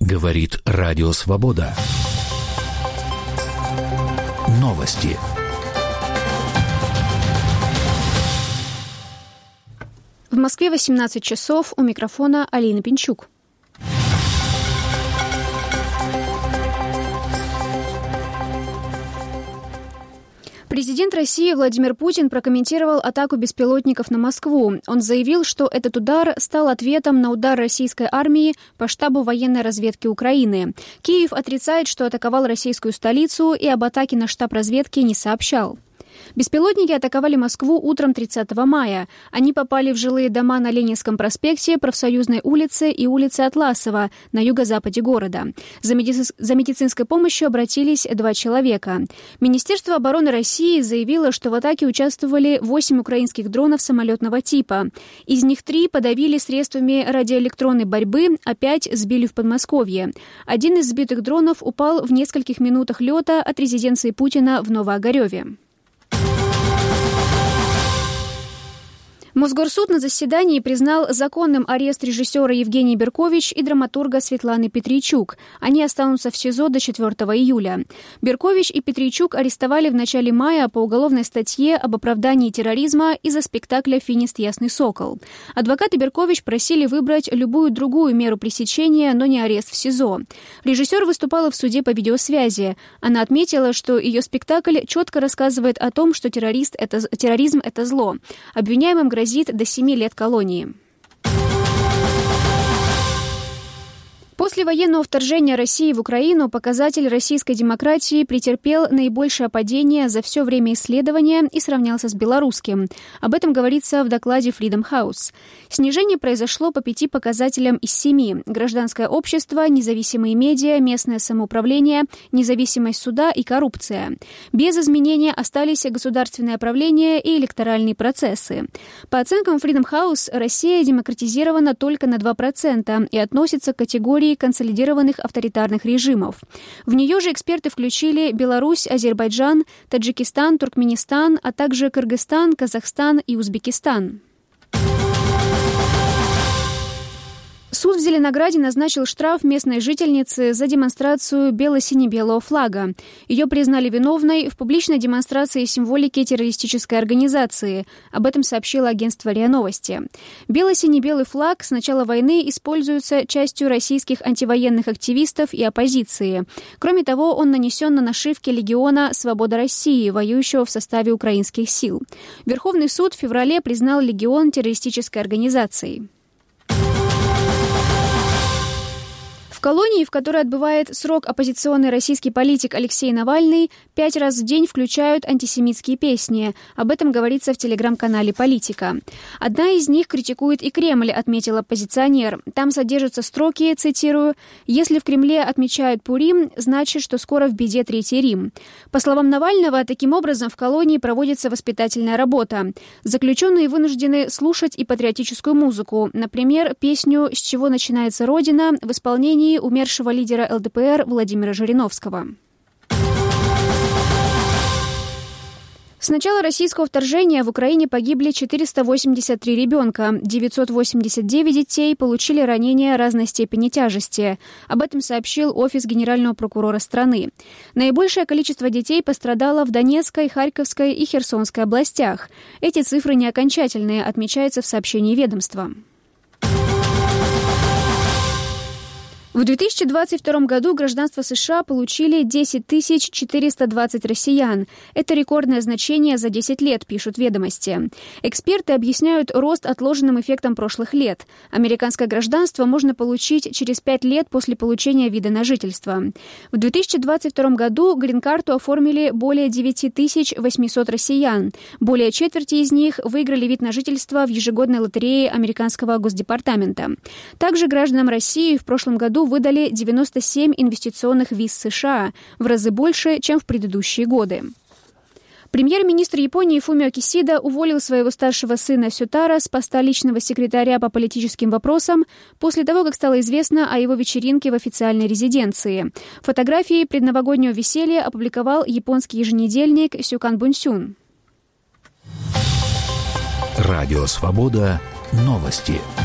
Говорит Радио Свобода. Новости. В Москве 18 часов. У микрофона Алина Пинчук. Президент России Владимир Путин прокомментировал атаку беспилотников на Москву. Он заявил, что этот удар стал ответом на удар российской армии по штабу военной разведки Украины. Киев отрицает, что атаковал российскую столицу, и об атаке на штаб разведки не сообщал. Беспилотники атаковали Москву утром 30 мая. Они попали в жилые дома на Ленинском проспекте, Профсоюзной улице и улице Атласова на юго-западе города. За медицинской помощью обратились 2 человека. Министерство обороны России заявило, что в атаке участвовали 8 украинских дронов самолетного типа. Из них 3 подавили средствами радиоэлектронной борьбы, а 5 сбили в Подмосковье. Один из сбитых дронов упал в нескольких минутах лета от резиденции Путина в Новоогарёве. Мосгорсуд на заседании признал законным арест режиссера Евгения Беркович и драматурга Светланы Петрийчук. Они останутся в СИЗО до 4 июля. Беркович и Петрийчук арестовали в начале мая по уголовной статье об оправдании терроризма из-за спектакля «Финист Ясный Сокол». Адвокаты Беркович просили выбрать любую другую меру пресечения, но не арест в СИЗО. Режиссер выступала в суде по видеосвязи. Она отметила, что ее спектакль четко рассказывает о том, что терроризм – это зло. Обвиняемым грозит до 7 лет колонии. После военного вторжения России в Украину показатель российской демократии претерпел наибольшее падение за все время исследования и сравнялся с белорусским. Об этом говорится в докладе Freedom House. Снижение произошло по 5 показателям из 7. Гражданское общество, независимые медиа, местное самоуправление, независимость суда и коррупция. Без изменения остались государственное правление и электоральные процессы. По оценкам Freedom House, Россия демократизирована только на 2% и относится к категории консолидированных авторитарных режимов. В нее же эксперты включили Беларусь, Азербайджан, Таджикистан, Туркменистан, а также Кыргызстан, Казахстан и Узбекистан. Суд в Зеленограде назначил штраф местной жительнице за демонстрацию бело-сине-белого флага. Ее признали виновной в публичной демонстрации символики террористической организации. Об этом сообщило агентство РИА Новости. Бело-сине-белый флаг с начала войны используется частью российских антивоенных активистов и оппозиции. Кроме того, он нанесен на нашивки легиона «Свобода России», воюющего в составе украинских сил. Верховный суд в феврале признал легион террористической организацией. В колонии, в которой отбывает срок оппозиционный российский политик Алексей Навальный, 5 раз в день включают антисемитские песни. Об этом говорится в телеграм-канале «Политика». Одна из них критикует и Кремль, отметил оппозиционер. Там содержатся строки, цитирую, «Если в Кремле отмечают Пурим, значит, что скоро в беде Третий Рим». По словам Навального, таким образом в колонии проводится воспитательная работа. Заключенные вынуждены слушать и патриотическую музыку. Например, песню «С чего начинается Родина» в исполнении умершего лидера ЛДПР Владимира Жириновского. С начала российского вторжения в Украине погибли 483 ребенка. 989 детей получили ранения разной степени тяжести. Об этом сообщил Офис генерального прокурора страны. Наибольшее количество детей пострадало в Донецкой, Харьковской и Херсонской областях. Эти цифры не окончательные, отмечается в сообщении ведомства. В 2022 году гражданство США получили 10 420 россиян. Это рекордное значение за 10 лет, пишут ведомости. Эксперты объясняют рост отложенным эффектом прошлых лет. Американское гражданство можно получить через 5 лет после получения вида на жительство. В 2022 году грин-карту оформили более 9 800 россиян. Более четверти из них выиграли вид на жительство в ежегодной лотерее Американского Госдепартамента. Также гражданам России в прошлом году выдали 97 инвестиционных виз США, в разы больше, чем в предыдущие годы. Премьер-министр Японии Фумио Кисида уволил своего старшего сына Сютара с поста личного секретаря по политическим вопросам после того, как стало известно о его вечеринке в официальной резиденции. Фотографии предновогоднего веселья опубликовал японский еженедельник Сюкан Бунсюн. Радио Свобода. Новости.